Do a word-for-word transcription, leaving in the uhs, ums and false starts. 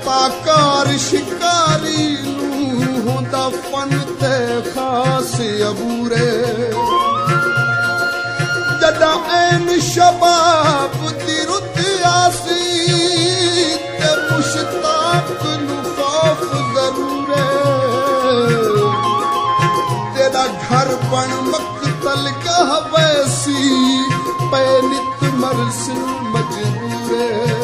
अताकार शिकारी नूं होंदा फन ते खास अबूरे जदा ऐन शबाब दी रुत आसी ते मुश्ताक नूं खौफ जरूर तेरा घर बन मकतल कह वैसी पे नित मरसिल मजबूरे